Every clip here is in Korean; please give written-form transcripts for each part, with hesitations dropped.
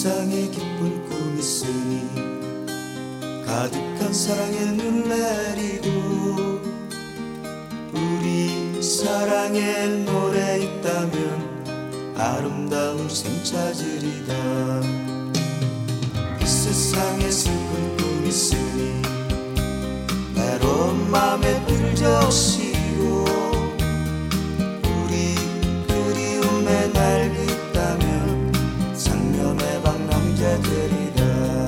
세상에 기쁜 꿈이 있으니 가득한 사랑의 눈 내리고 우리 사랑의 노래 있다면 아름다운 생 찾으리다. 이 세상에 슬픈 꿈이 있으니 외로운 맘에 불 적시고 우리 그리움에 날개 있다면 상념의 방 남자들이다.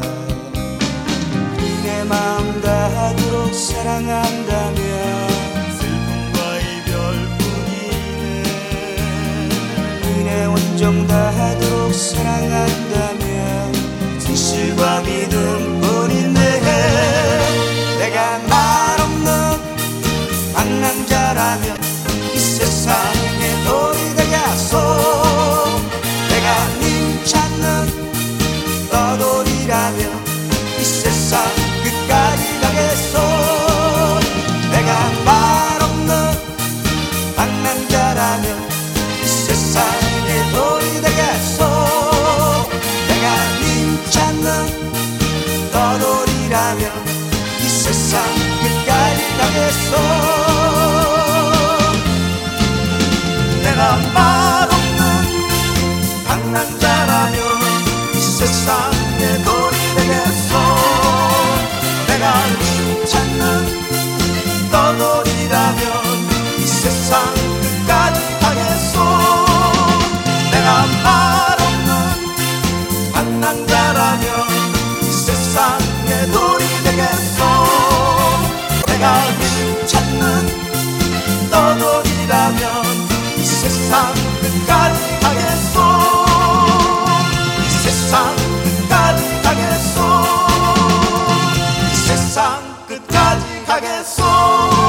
내 마음 다하도록 사랑한다면 슬픔과 이별뿐이네. 은혜 온정 다하도록 사랑한다면 진실과 믿음뿐인데 내가 말 없는 방랑자라면 이 세상에 돌이 되겠소. 내가 님 찾는 떠돌이라면 이 세상 끝까지 가겠소. 내가 말 없는 방랑자라면 이 세상에 돌이 되겠소. 내가 님 찾는 떠돌이라면 이 세상 끝까지 가겠소. 내가 말 없는 방랑자라면 이 세상에 돌이 되겠소. 내가 님 찾는 떠돌이라면 이 세상 끝까지 가겠소. 내가 말 없는 방랑자라면 이 세상에 돌이 되겠소. 내가 님 찾는 떠돌이라면 이 세상 끝까지 가겠소. 이 세상 끝까지 가겠소. 이 세상 끝까지 가겠소.